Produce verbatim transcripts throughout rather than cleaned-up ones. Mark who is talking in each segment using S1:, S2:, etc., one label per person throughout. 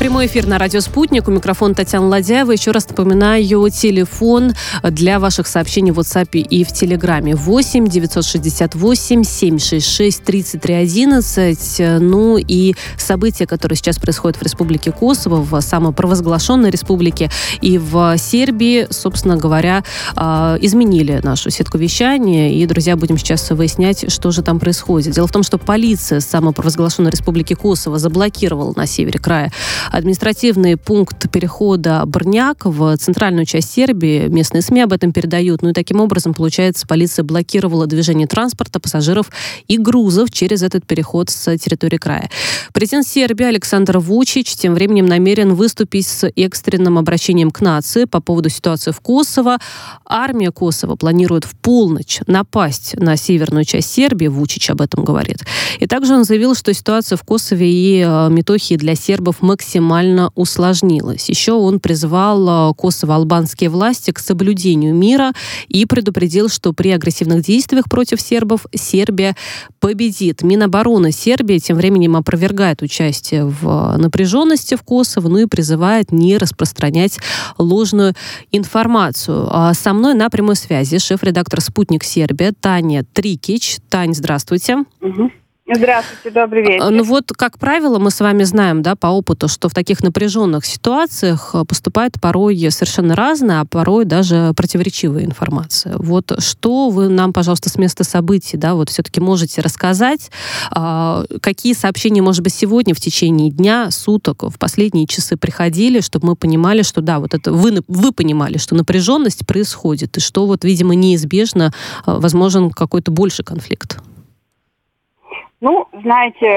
S1: Прямой эфир на радио «Спутник». У микрофона Татьяна Ладяева. Еще раз напоминаю, телефон для ваших сообщений в WhatsApp и в Телеграме. восемь девятьсот шестьдесят восемь семьсот шестьдесят шесть тридцать три одиннадцать. Ну и события, которые сейчас происходят в Республике Косово, в самопровозглашенной республике и в Сербии, собственно говоря, изменили нашу сетку вещания. И, друзья, будем сейчас выяснять, что же там происходит. Дело в том, что полиция самопровозглашенной Республики Косово заблокировала на севере края административный пункт перехода Брняк в центральную часть Сербии. Местные СМИ об этом передают. Ну и таким образом, получается, полиция блокировала движение транспорта, пассажиров и грузов через этот переход с территории края. Президент Сербии Александр Вучич тем временем намерен выступить с экстренным обращением к нации по поводу ситуации в Косово. Армия Косово планирует в полночь напасть на северную часть Сербии. Вучич об этом говорит. И также он заявил, что ситуация в Косове и Метохии для сербов максимально усложнилась. Еще он призвал косово-албанские власти к соблюдению мира и предупредил, что при агрессивных действиях против сербов Сербия победит. Минобороны Сербии тем временем опровергает участие в напряженности в Косово, ну и призывает не распространять ложную информацию. А со мной на прямой связи шеф-редактор «Спутник Сербия» Таня Трикич. Тань, здравствуйте.
S2: Угу. Здравствуйте, добрый вечер.
S1: Ну вот, как правило, мы с вами знаем, да, по опыту, что в таких напряженных ситуациях поступает порой совершенно разная, а порой даже противоречивая информация. Вот что вы нам, пожалуйста, с места событий, да, вот все-таки можете рассказать, а, какие сообщения, может быть, сегодня в течение дня, суток, в последние часы приходили, чтобы мы понимали, что да, вот это вы, вы понимали, что напряженность происходит, и что вот, видимо, неизбежно возможен какой-то больший конфликт.
S2: Ну, знаете,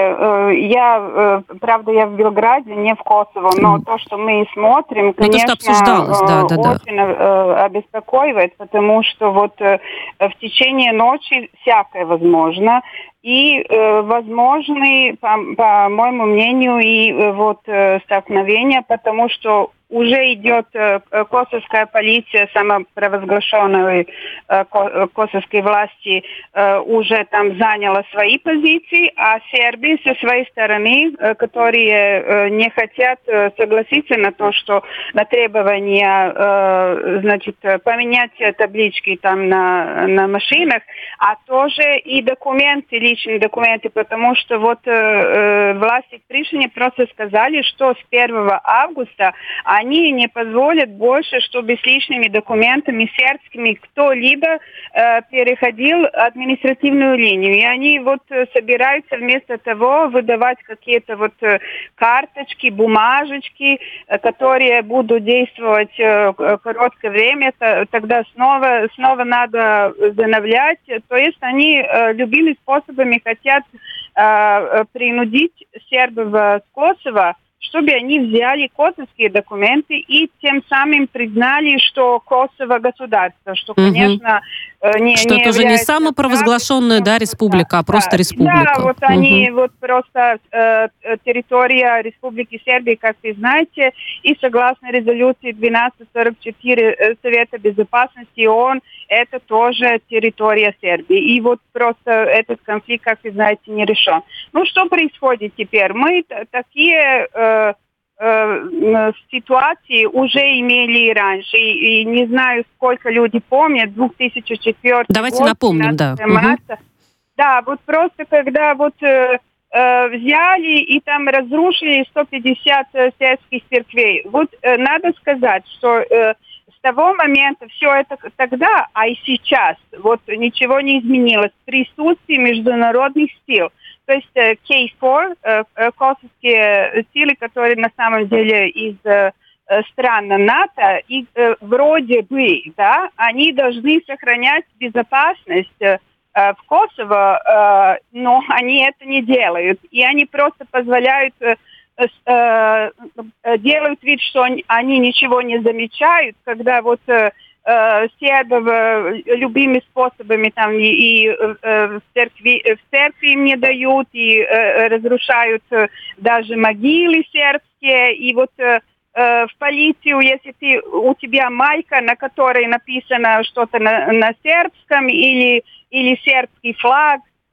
S2: я, правда, я в Белграде, не в Косово, но то, что мы смотрим, конечно,
S1: да, да,
S2: очень да. обеспокоивает, потому что вот в течение ночи всякое возможно. И э, возможны, по, по моему мнению, и э, вот э, столкновения, потому что уже идет э, косовская полиция, самопровозглашенной э, косовской власти, э, уже там заняла свои позиции, а Сербия со своей стороны, э, которые э, не хотят э, согласиться на то, что на требования, э, значит, поменять таблички там на, на машинах, а тоже и документы, личные документы, потому что вот э, власти в Пришине просто сказали, что с первого августа они не позволят больше, чтобы с личными документами сербскими кто-либо э, переходил административную линию. И они вот собираются вместо того выдавать какие-то вот карточки, бумажечки, которые будут действовать э, короткое время, тогда снова, снова надо зановлять. То есть они э, любыми способами хотят э, принудить сербов с Косово, чтобы они взяли косовские документы и тем самым признали, что Косово государство, что, конечно,
S1: угу. не Что не это уже не самопровозглашенная, да, республика, да, а просто
S2: да,
S1: республика.
S2: Да, вот угу. они, вот просто э, территория Республики Сербии, как вы знаете, и согласно резолюции двенадцать сорок четыре Совета Безопасности ООН, это тоже территория Сербии. И вот просто этот конфликт, как вы знаете, не решен. Ну, что происходит теперь? Мы такие э, э, ситуации уже имели раньше. И, и не знаю, сколько людей помнят, две тысячи четвёртый
S1: Давайте
S2: год,
S1: напомним, да.
S2: марта. Угу. Да, вот просто когда вот э, э, взяли и там разрушили сто пятьдесят сербских церквей. Вот э, надо сказать, что... Э, С того момента все это тогда, а и сейчас, вот ничего не изменилось. Присутствие международных сил. То есть кей фор, косовские силы, которые на самом деле из стран НАТО, и вроде бы, да, они должны сохранять безопасность в Косово, но они это не делают. И они просто позволяют... делают вид, что они ничего не замечают, когда вот э, сербов любыми способами там и, и э, в, церкви, в церкви им не дают, и э, разрушают даже могилы сербские, и вот э, в полицию, если ты, у тебя майка, на которой написано что-то на, на сербском или, или сербский флаг,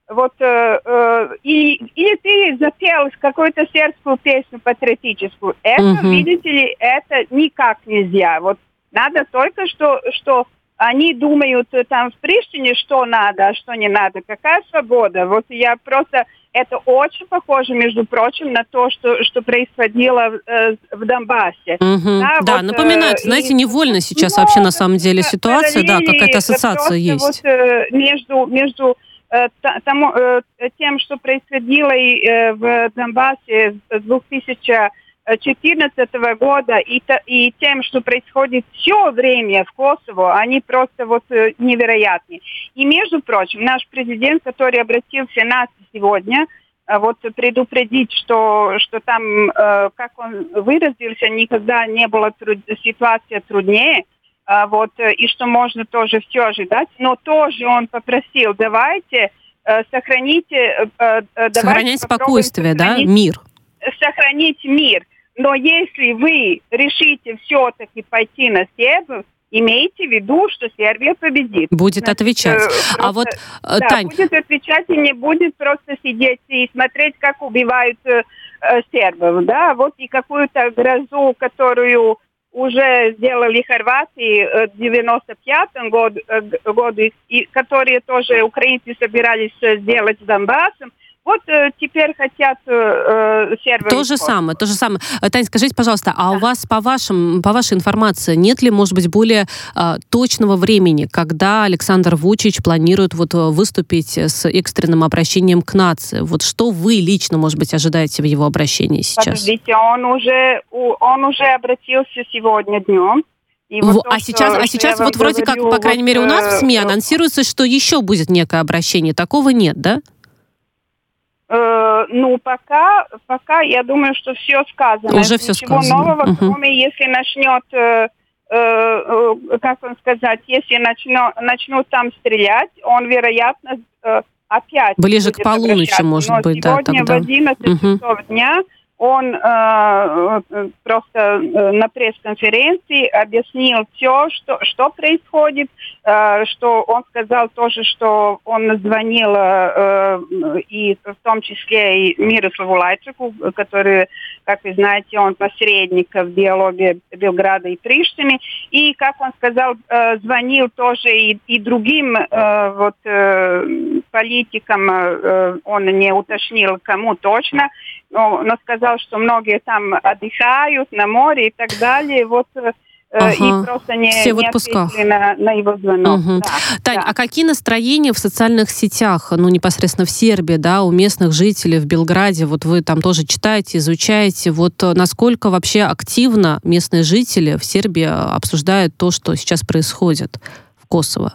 S2: вот, э, э, и, или ты запел какую-то сербскую песню патриотическую. Это, угу. видите ли, это никак нельзя. Вот надо только, что, что они думают там в Приштине, что надо, а что не надо. Какая свобода? Вот я просто... Это очень похоже, между прочим, на то, что, что происходило э, в Донбассе.
S1: Угу. Да, да вот, напоминает, э, знаете, невольно сейчас вообще на самом деле ситуация, да, какая-то ассоциация есть.
S2: Вот, э, между, между э, тому, э, тем, что происходило и, э, в Донбассе с две тысячи четырнадцатого года и, и тем, что происходит все время в Косово, они просто вот невероятны. И, между прочим, наш президент, который обратился нас сегодня, вот предупредить, что, что там, как он выразился, никогда не была труд... ситуация труднее, вот, и что можно тоже все ожидать, но тоже он попросил, давайте сохраните... Давайте
S1: сохранять спокойствие, сохранить, да, мир.
S2: Сохранить мир. Но если вы решите все-таки пойти на Сербию, имейте в виду, что Сербия победит.
S1: Будет Значит, отвечать.
S2: Просто,
S1: а вот,
S2: да,
S1: Тань...
S2: будет отвечать и не будет просто сидеть и смотреть, как убивают э, сербов. Да? Вот и какую-то грозу, которую уже сделали Хорватии в девяносто пятом году, году и которые тоже украинцы собирались сделать с Донбассом. Вот э, теперь хотят э, серверы.
S1: То же самое, то же самое. Тань, скажите, пожалуйста, а да. у вас по вашим, по вашей информации нет ли, может быть, более э, точного времени, когда Александр Вучич планирует вот выступить с экстренным обращением к нации? Вот что вы лично, может быть, ожидаете в его обращении сейчас?
S2: Подождите, он уже, он уже обратился сегодня днем.
S1: И вот то, а сейчас, что, а сейчас вот вроде говорю, как, по крайней вот, мере, у нас в СМИ анонсируется, что еще будет некое обращение. Такого нет, да?
S2: Э, ну, пока, пока, я думаю, что все сказано.
S1: Уже все
S2: Ничего
S1: сказано.
S2: нового,
S1: угу.
S2: кроме если начнет, э, э, как вам сказать, если начнет, начнут там стрелять, он, вероятно, э, опять
S1: ближе к полуночи, может
S2: Но
S1: быть, да,
S2: сегодня
S1: тогда.
S2: в одиннадцать
S1: угу.
S2: часов дня он э, просто э, на пресс-конференции объяснил все, что, что происходит, э, что он сказал тоже, что он звонил э, и в том числе и Мирославу Лайчаку, который, как вы знаете, он посредник в диалоге Белграда и Приштины, и, как он сказал, э, звонил тоже и, и другим э, вот, э, политикам, э, он не уточнил, кому точно, но, но сказал, что многие там отдыхают на море и так далее. Вот э, ага. и просто не,
S1: Все
S2: не ответили на, на его звонок.
S1: Угу.
S2: Да,
S1: Тань,
S2: да.
S1: а какие настроения в социальных сетях, ну, непосредственно в Сербии, да, у местных жителей в Белграде? Вот вы там тоже читаете, изучаете. Вот насколько вообще активно местные жители в Сербии обсуждают то, что сейчас происходит в Косово?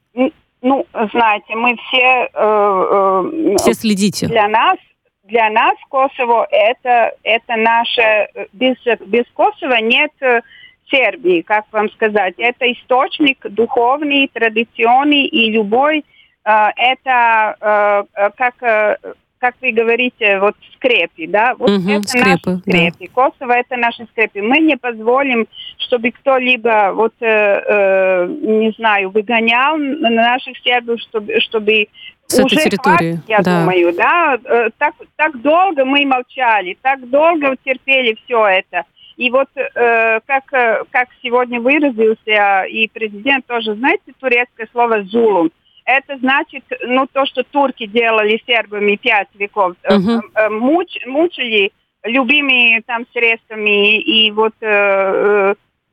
S2: Ну, знаете, мы все... Э, э,
S1: все следите.
S2: Для нас Для нас Косово это, это наше... Без, без Косово нет Сербии, как вам сказать. Это источник духовный, традиционный, и любой... Э, это, э, как, как вы говорите, вот скрепы, да? Вот
S1: угу,
S2: это
S1: скрепы,
S2: наши скрепы.
S1: Да.
S2: Косово это наши скрепы. Мы не позволим, чтобы кто-либо, вот, э, э, не знаю, выгонял наших сербов, чтобы... чтобы
S1: с
S2: уже
S1: этой территории,
S2: хватит, я
S1: да.
S2: думаю, да, так, так долго мы молчали, так долго терпели все это. И вот э, как, как сегодня выразился и президент тоже, знаете, турецкое слово «зулум». Это значит, ну, то, что турки делали сербами пять веков, uh-huh. э, муч, мучили любыми там средствами, и вот... Э,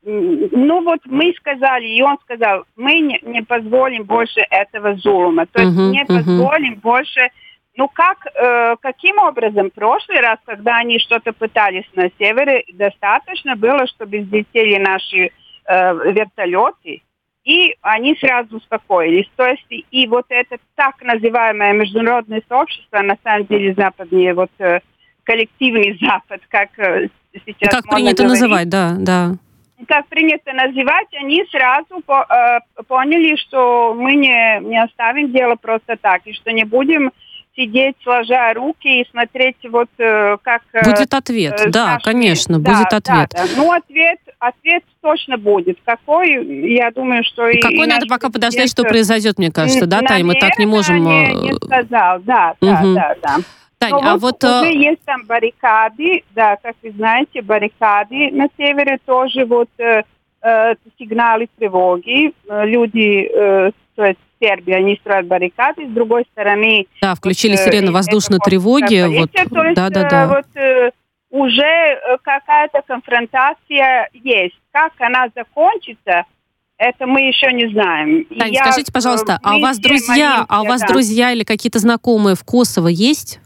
S2: Ну вот мы сказали, и он сказал, мы не, не позволим больше этого зулума. То есть uh-huh, не позволим uh-huh. больше... Ну как, э, каким образом? В прошлый раз, когда они что-то пытались на севере, достаточно было, чтобы взлетели наши э, вертолеты, и они сразу успокоились. То есть и вот это так называемое международное сообщество, на самом деле западнее, вот э, коллективный Запад, как э, сейчас
S1: как принято
S2: говорить.
S1: называть, да, да.
S2: Как принято называть, они сразу по, э, поняли, что мы не, не оставим дело просто так, и что не будем сидеть, сложа руки и смотреть, вот э, как... Э,
S1: будет ответ, э, да, нашими... конечно,
S2: да,
S1: будет ответ.
S2: Да, да. Ну, ответ, ответ точно будет. Какой, я думаю, что... и
S1: Какой надо пока подождать, что произойдет, мне кажется, да, Таня? Мы так не можем...
S2: Не, не сказал, да, да, угу. да, да.
S1: Тань,
S2: Но
S1: а
S2: вот
S1: вот...
S2: уже есть там баррикады, да, как вы знаете, баррикады на севере тоже вот э, э, сигналы тревоги. Люди, э, то есть Сербия, они строят баррикады, с другой стороны...
S1: Да, включили
S2: вот,
S1: сирену воздушной тревоги. Вот,
S2: то есть,
S1: да, да, да.
S2: Вот, э, уже какая-то конфронтация есть. Как она закончится, это мы еще не знаем.
S1: Таня, я, скажите, пожалуйста, а у вас друзья, а у вас да. друзья или какие-то знакомые в Косово есть?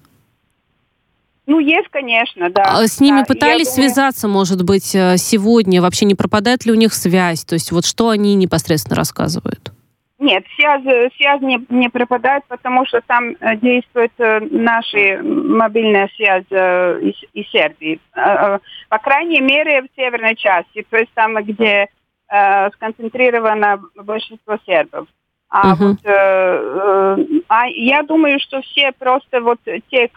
S2: Ну, есть, конечно, да.
S1: А с ними
S2: да.
S1: пытались думаю... связаться, может быть, сегодня? Вообще не пропадает ли у них связь? То есть вот что они непосредственно рассказывают?
S2: Нет, связь, связь не, не пропадает, потому что там действует наша мобильная связь из, из Сербии. По крайней мере, в северной части, то есть там, где э, сконцентрировано большинство сербов. А uh-huh. вот э, э, а я думаю, что все просто вот те,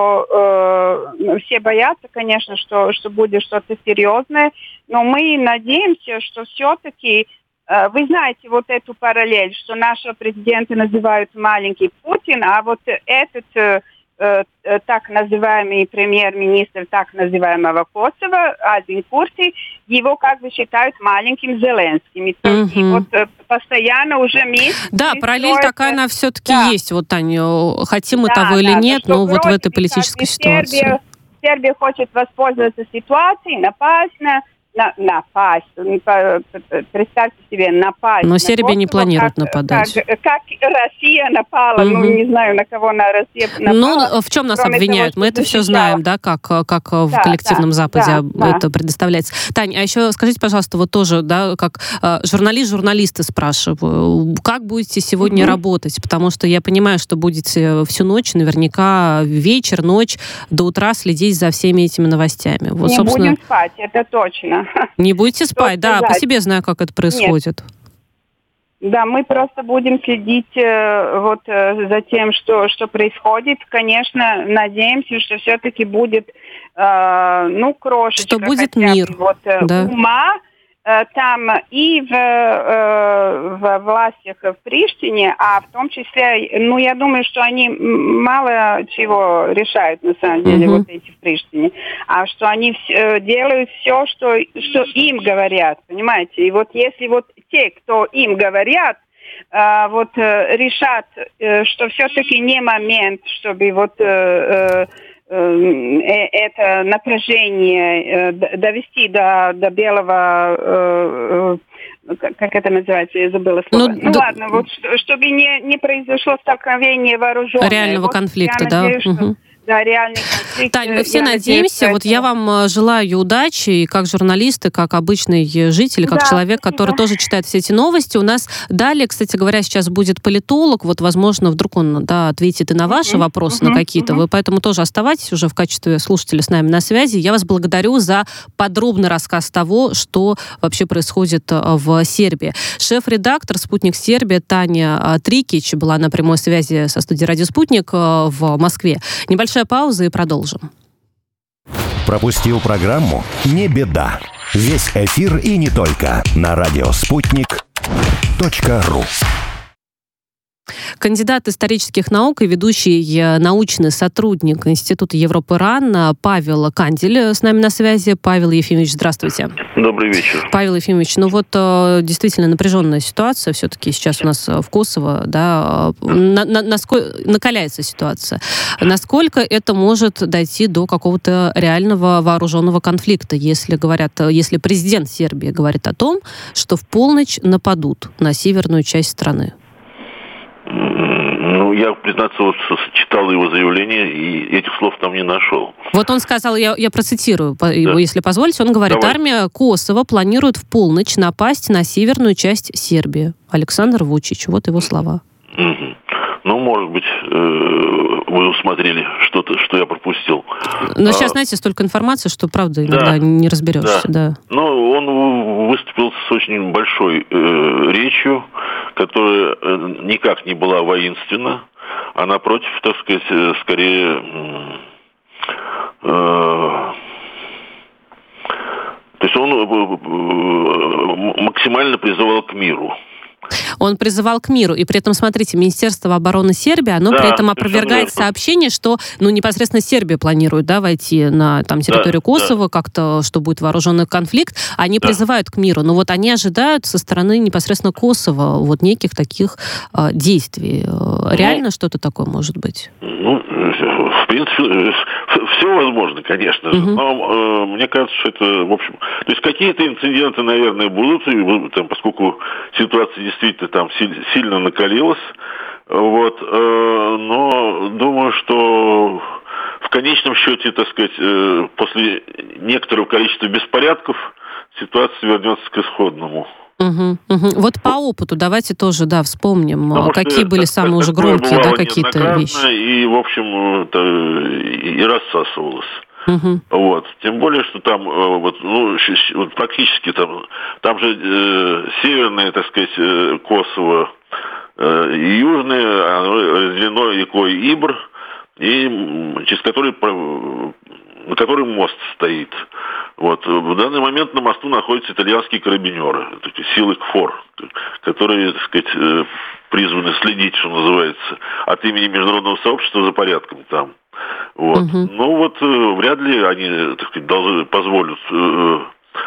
S2: кто э, все боятся, конечно, что, что будет что-то серьезное, но мы надеемся, что все-таки э, вы знаете вот эту параллель, что нашего президента называют маленький Путин, а вот этот э, э, так называемый премьер-министр так называемого Косово, Альбин Курти, его как бы считают маленьким Зеленским. И uh-huh. вот э, постоянно уже месяц...
S1: Да, параллель строят... такая она все-таки да. есть, вот, Таня, хотим мы
S2: да,
S1: того
S2: да,
S1: или нет, но вот в этой
S2: как
S1: политической ситуации.
S2: Сербия, Сербия хочет воспользоваться ситуацией, напасть на... На, напасть. Представьте себе, напасть.
S1: Но Сербия
S2: Косово,
S1: не планирует
S2: как,
S1: нападать.
S2: Как, как Россия напала. Угу. Ну, не знаю, на кого на Россия напала.
S1: Ну, в чем нас обвиняют?
S2: Того,
S1: Мы это
S2: защищала.
S1: все знаем, да, как, как в
S2: да,
S1: коллективном
S2: да,
S1: Западе
S2: да,
S1: это
S2: да.
S1: предоставляется. Тань, а еще скажите, пожалуйста, вот тоже, да, как э, журналист журналисты спрашиваю, как будете сегодня угу. работать? Потому что я понимаю, что будете всю ночь, наверняка вечер, ночь, до утра следить за всеми этими новостями. Вот,
S2: не
S1: собственно...
S2: будем спать, это точно.
S1: Не будете спать, да, по себе знаю, как это происходит.
S2: Нет. Да, мы просто будем следить э, вот э, за тем, что, что происходит. Конечно, надеемся, что все-таки будет, э, ну, крошечка.
S1: Что будет мир,
S2: вот, э,
S1: да.
S2: ума э, там и в, э, в властях в Приштине, а в том числе, ну, я думаю, что они мало чего решают, на самом деле, угу. вот эти в Приштине, а что они э, делают все, что, что им говорят, понимаете? И вот если вот те, кто им говорят, э, вот э, решат, э, что все-таки не момент, чтобы вот э, э, это напряжение э, довести до, до белого, э, э, как это называется, я забыла слово. Ну, ну да, ладно, вот чтобы не, не произошло столкновение вооруженное.
S1: Реального
S2: вот
S1: конфликта,
S2: я
S1: да?
S2: надеюсь,
S1: угу.
S2: что... Да, реальный конфликт.
S1: Тань, мы все я надеемся. Вот я вам желаю удачи, и как журналист, и как обычный житель, как да, человек, спасибо. Который тоже читает все эти новости. У нас далее, кстати говоря, сейчас будет политолог. Вот, возможно, вдруг он да, ответит и на ваши uh-huh, вопросы, uh-huh, на какие-то. Uh-huh. Вы поэтому тоже оставайтесь уже в качестве слушателя с нами на связи. Я вас благодарю за подробный рассказ того, что вообще происходит в Сербии. Шеф-редактор «Спутник Сербия» Таня Трикич была на прямой связи со студией «Радио Спутник» в Москве. Небольшая пауза и продолжим.
S3: Пропустил программу? Не беда. Весь эфир и не только на радио спутник точка ру.
S1: Кандидат исторических наук и ведущий научный сотрудник Института Европы РАН Павел Кандель с нами на связи. Павел Ефимович, здравствуйте.
S4: Добрый вечер.
S1: Павел Ефимович, ну вот действительно напряженная ситуация все-таки сейчас у нас в Косово, да, на, на, насколько накаляется ситуация. Насколько это может дойти до какого-то реального вооруженного конфликта, если говорят, если президент Сербии говорит о том, что в полночь нападут на северную часть страны?
S4: Ну, я, признаться, вот читал его заявление, и этих слов там не нашел.
S1: Вот он сказал, я, я процитирую да. его, если позволите, он говорит,
S4: Давай.
S1: Армия Косово планирует в полночь напасть на северную часть Сербии. Александр Вучич, вот его слова.
S4: Угу. Ну, может быть, вы усмотрели что-то, что я пропустил.
S1: Но сейчас, а, знаете, столько информации, что, правда, иногда да, не разберешься. Да. Да.
S4: Ну, он выступил с очень большой э, речью, которая никак не была воинственна, а напротив, так сказать, скорее... Э, то есть он миру.
S1: Он призывал к миру. И при этом, смотрите, Министерство обороны Сербии, оно да, при этом опровергает сообщение, что ну, непосредственно Сербия планирует да, войти на там, территорию да, Косово, да. как-то, что будет вооруженный конфликт. Они да. призывают к миру. Но вот они ожидают со стороны непосредственно Косово вот неких таких э, действий. Реально ну, что-то такое может быть?
S4: Ну, в принципе, все возможно, конечно же. Угу. Но э, мне кажется, что это, в общем... То есть какие-то инциденты, наверное, будут, и, там, поскольку ситуация действительно там сильно накалилась. Вот, э, но думаю, что в конечном счете, так сказать, э, после некоторого количества беспорядков ситуация вернется к исходному.
S1: Угу, угу. Вот по опыту давайте тоже, да, вспомним, Потому какие были самые уже громкие, да, какие-то вещи.
S4: И, в общем, это и рассасывалось.
S1: Угу.
S4: Вот. Тем более, что там вот, ну, вот практически там, там же э, северное, так сказать, э, Косово э, и южное, оно разделено рекой Ибр, и через который, на который мост стоит. Вот. В данный момент на мосту находятся итальянские карабинеры, силы КФОР, которые, так сказать, призваны следить, что называется, от имени международного сообщества за порядком там. Вот. Угу. Ну вот э, вряд ли они, так сказать, должны позволят э,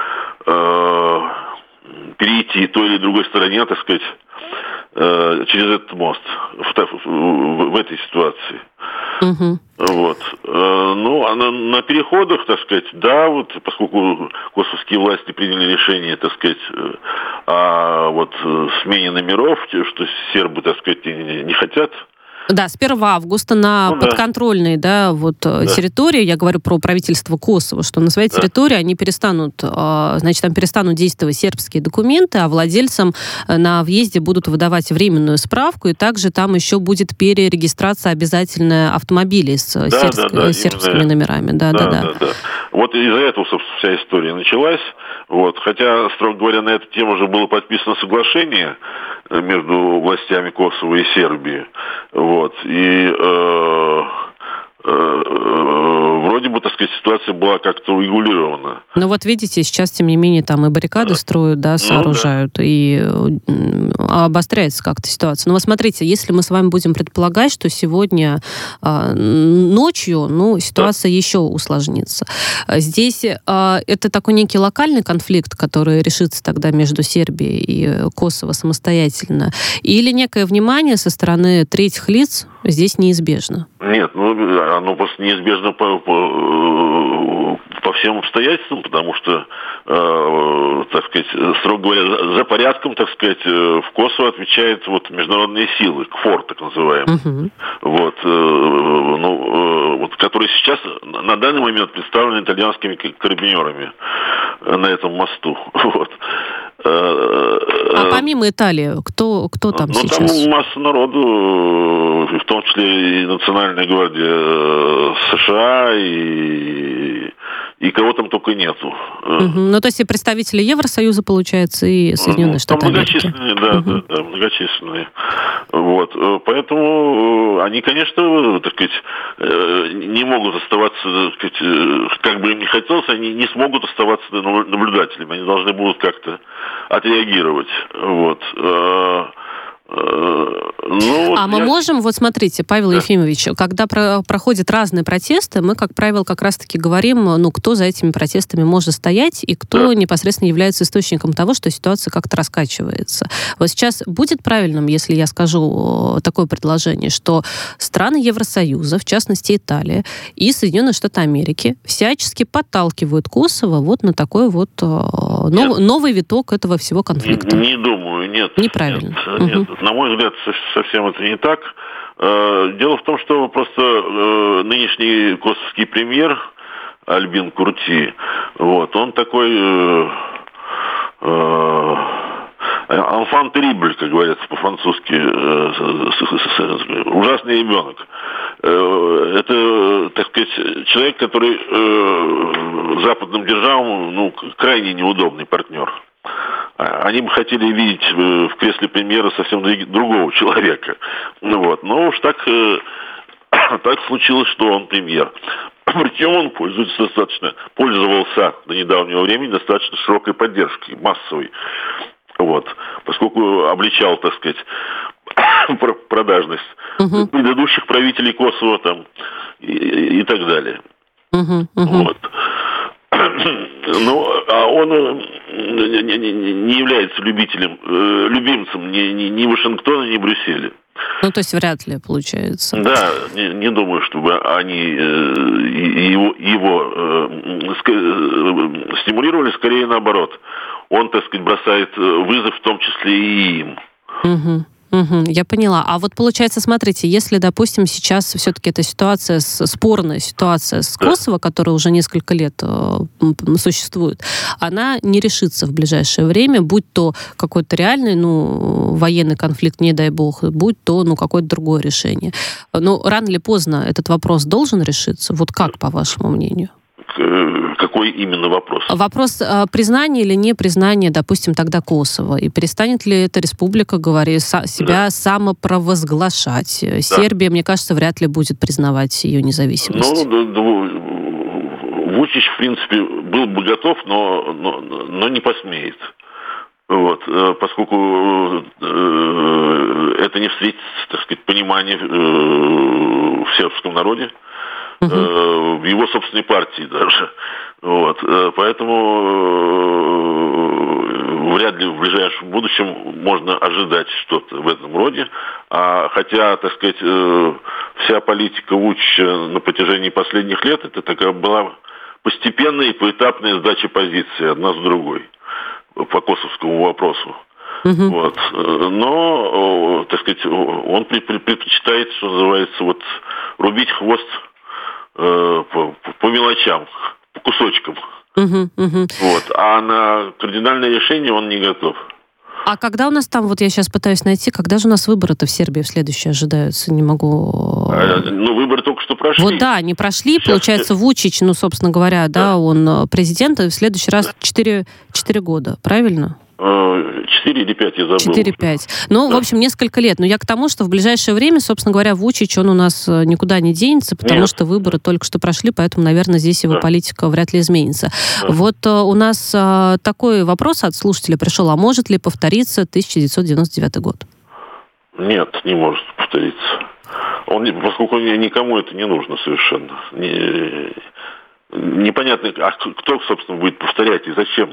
S4: э, перейти той или другой стороне, так сказать, э, через этот мост в, в, в этой ситуации.
S1: Угу.
S4: Вот. Э, ну, а на, на переходах, так сказать, да, вот поскольку косовские власти приняли решение, так сказать, э, о вот смене номеров, что сербы, так сказать, не, не хотят.
S1: Да, с первого августа на ну, подконтрольной да. Да, вот, да. территории, я говорю про правительство Косово, что на своей да. территории они перестанут, значит, там перестанут действовать сербские документы, а владельцам на въезде будут выдавать временную справку, и также там еще будет перерегистрация обязательная автомобилей с да, сербск... да, да, сербскими именно... номерами. Да, да, да, да.
S4: Да, да. Вот из-за этого, собственно, вся история началась. Вот. Хотя, строго говоря, на эту тему уже было подписано соглашение между властями Косово и Сербии. Вот. И э, э, вроде бы, так сказать, ситуация была как-то урегулирована.
S1: Ну вот видите, сейчас, тем не менее, там и баррикады строят, да, сооружают, ну, да. и обостряется как-то ситуация. Но вот смотрите, если мы с вами будем предполагать, что сегодня э, ночью, ну, ситуация да. еще усложнится. Здесь э, это такой некий локальный конфликт, который решится тогда между Сербией и Косово самостоятельно, или некое внимание со стороны третьих лиц здесь неизбежно?
S4: Нет, ну, оно просто неизбежно по, по, по всем обстоятельствам, потому что, э, так сказать, строго говоря, за, за порядком, так сказать, в Косово отвечают вот международные силы, КФОР, так называемые, uh-huh. вот, э, ну, э, вот, которые сейчас на данный момент представлены итальянскими карабинерами на этом мосту, вот.
S1: А помимо Италии, кто, кто там
S4: ну,
S1: сейчас?
S4: Ну, там масса народу, в том числе и Национальная гвардия США, и, и кого там только нету.
S1: Угу. Ну, то есть и представители Евросоюза, получается, и Соединенные ну, Штаты Америки.
S4: Многочисленные, да, угу. да, да, многочисленные. Вот. Поэтому они, конечно, так сказать, не могут оставаться, так сказать, как бы им ни хотелось, они не смогут оставаться наблюдателями. Они должны будут как-то отреагировать. Вот. Ну,
S1: а мы я... можем, вот смотрите, Павел да. Ефимович, когда про- проходят разные протесты, мы, как правило, как раз-таки говорим, ну, кто за этими протестами может стоять и кто да. непосредственно является источником того, что ситуация как-то раскачивается. Вот сейчас будет правильным, если я скажу такое предложение, что страны Евросоюза, в частности Италия и Соединенные Штаты Америки, всячески подталкивают Косово вот на такой вот нов- новый виток этого всего конфликта?
S4: Не, не думаю, нет.
S1: Неправильно.
S4: Нет, нет. Угу. На мой взгляд, совсем это не так. Дело в том, что просто нынешний косовский премьер Альбин Курти, вот, он такой enfant terrible, как говорится по-французски, ужасный ребенок. Это, так сказать, человек, который западным державам, ну, крайне неудобный партнер. Они бы хотели видеть в кресле премьера совсем другого человека. Ну вот. Но уж так, так случилось, что он премьер. Причем он пользуется достаточно, пользовался до недавнего времени достаточно широкой поддержкой, массовой. Вот, поскольку обличал, так сказать, продажность uh-huh. предыдущих правителей Косово там и, и так далее. Uh-huh. Uh-huh. Вот. Ну, а он не, не, не является любителем, любимцем ни, ни, ни Вашингтона, ни Брюсселя.
S1: Ну, то есть вряд ли получается.
S4: Да, не, не думаю, чтобы они его, его стимулировали, скорее наоборот. Он, так сказать, бросает вызов в том числе и им.
S1: Угу. Угу, я поняла. А вот получается, смотрите, если, допустим, сейчас все-таки эта ситуация, спорная ситуация с Косово, которая уже несколько лет э, существует, она не решится в ближайшее время, будь то какой-то реальный, ну, военный конфликт, не дай бог, будь то, ну, какое-то другое решение. Но рано или поздно этот вопрос должен решиться. Вот как, по вашему мнению?
S4: Какой именно вопрос?
S1: Вопрос э, признания или не признания, допустим, тогда Косово. И перестанет ли эта республика, говори, са, себя да. самопровозглашать? Да. Сербия, мне кажется, вряд ли будет признавать ее независимость.
S4: Ну, да, да, Вучич, в принципе, был бы готов, но, но, но не посмеет. Вот, поскольку э, это не встретит, так сказать, понимания э, в сербском народе. Uh-huh. в его собственной партии даже. Вот. Поэтому вряд ли в ближайшем будущем можно ожидать что-то в этом роде. А хотя, так сказать, вся политика Вучича на протяжении последних лет это такая была постепенная и поэтапная сдача позиции одна с другой по косовскому вопросу. Uh-huh. Вот. Но, так сказать, он предпочитает, что называется, вот, рубить хвост По, по мелочам, по кусочкам. Uh-huh, uh-huh. Вот. А на кардинальное решение он не готов.
S1: А когда у нас там, вот я сейчас пытаюсь найти, когда же у нас выборы-то в Сербии в следующие ожидаются? Не могу...
S4: А, ну, выборы только что прошли.
S1: Вот да, они прошли. Сейчас... Получается, Вучич, ну, собственно говоря, да, да он президент, и в следующий раз четыре года, правильно?
S4: Четыре или пять, я забыл.
S1: Четыре-пять. Ну, да. В общем, несколько лет. Но я к тому, что в ближайшее время, собственно говоря, Вучич, он у нас никуда не денется, потому Нет. что выборы только что прошли, поэтому, наверное, здесь его да. политика вряд ли изменится. Да. Вот а, у нас а, такой вопрос от слушателя пришел. А может ли повториться тысяча девятьсот девяносто девятый год?
S4: Нет, не может повториться. Он, поскольку никому это не нужно совершенно. Не, непонятно, а кто, собственно, будет повторять и зачем?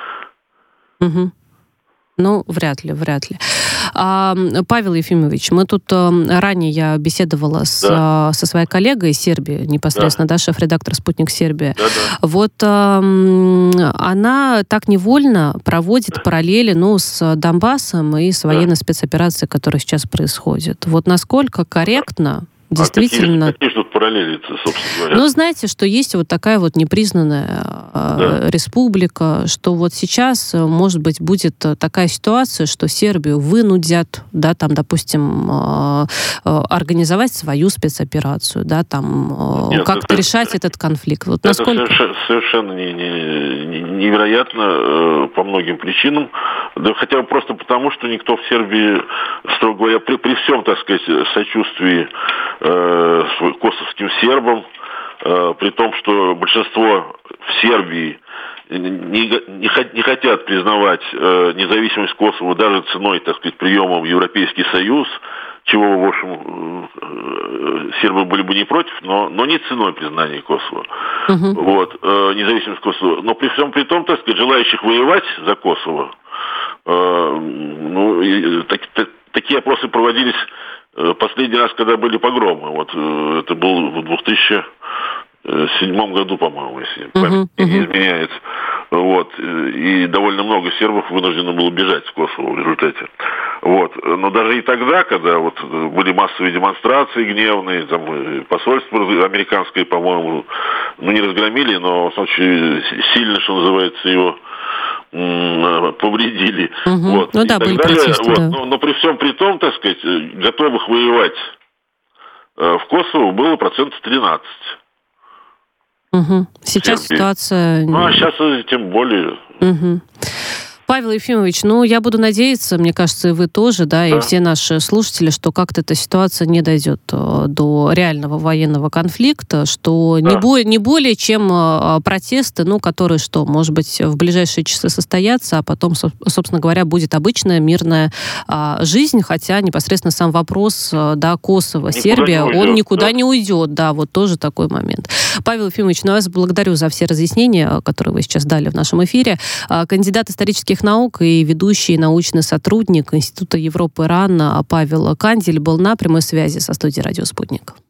S1: Угу. Ну, вряд ли, вряд ли. А, Павел Ефимович, мы тут а, ранее я беседовала с, да. а, со своей коллегой из Сербии, непосредственно, да, да шеф-редактор «Спутник Сербия». Да, да. Вот а, она так невольно проводит да. параллели, ну, с Донбассом и с военной да. спецоперацией, которая сейчас происходит. Вот насколько корректно... Действительно.
S4: А какие, какие же тут параллели, собственно говоря?
S1: Ну, знаете, что есть вот такая вот непризнанная да. республика, что вот сейчас, может быть, будет такая ситуация, что Сербию вынудят, да, там, допустим, организовать свою спецоперацию, да, там, Нет, как-то это, решать этот конфликт. Вот
S4: это
S1: насколько...
S4: совершенно, совершенно не, не, невероятно по многим причинам, да, хотя бы просто потому, что никто в Сербии, строго говоря, при, при всем, так сказать, сочувствии косовским сербам, э, при том, что большинство в Сербии не, не, не хотят признавать э, независимость Косово даже ценой, так сказать, приема в Европейский Союз, чего, в общем, э, сербы были бы не против, но, но не ценой признания Косово. Uh-huh. Вот, э, независимость Косово. Но при всем при том, так сказать, желающих воевать за Косово, э, ну, и, так, так, такие опросы проводились последний раз, когда были погромы. Вот это был в две тысячи седьмом году, по-моему, если память uh-huh, uh-huh. не изменяется. Вот. И довольно много сербов вынуждено было бежать в Косово в результате. Вот. Но даже и тогда, когда вот были массовые демонстрации гневные, там посольство американское, по-моему, ну не разгромили, но в случае сильно, что называется, его повредили. Угу. Вот.
S1: Ну да, были протесты,
S4: вот.
S1: да.
S4: но, но при всем при том, так сказать, готовых воевать э, в Косово было процентов тринадцать.
S1: Угу. Сейчас Сербии. Ситуация...
S4: Ну, а сейчас тем более...
S1: Угу. Павел Ефимович, ну, я буду надеяться, мне кажется, и вы тоже, да,
S4: да.
S1: и все наши слушатели, что как-то эта ситуация не дойдет до реального военного конфликта, что да. не, бо- не более чем протесты, ну, которые, что, может быть, в ближайшие часы состоятся, а потом, собственно говоря, будет обычная мирная а, жизнь, хотя непосредственно сам вопрос, да, Косово, никуда Сербия, уйдет, он никуда да. не уйдет, да, вот тоже такой момент. Павел Ефимович, ну, я вас благодарю за все разъяснения, которые вы сейчас дали в нашем эфире. Кандидат исторических наук и ведущий научный сотрудник Института Европы РАН Павел Кандель был на прямой связи со студией «Радио Спутник».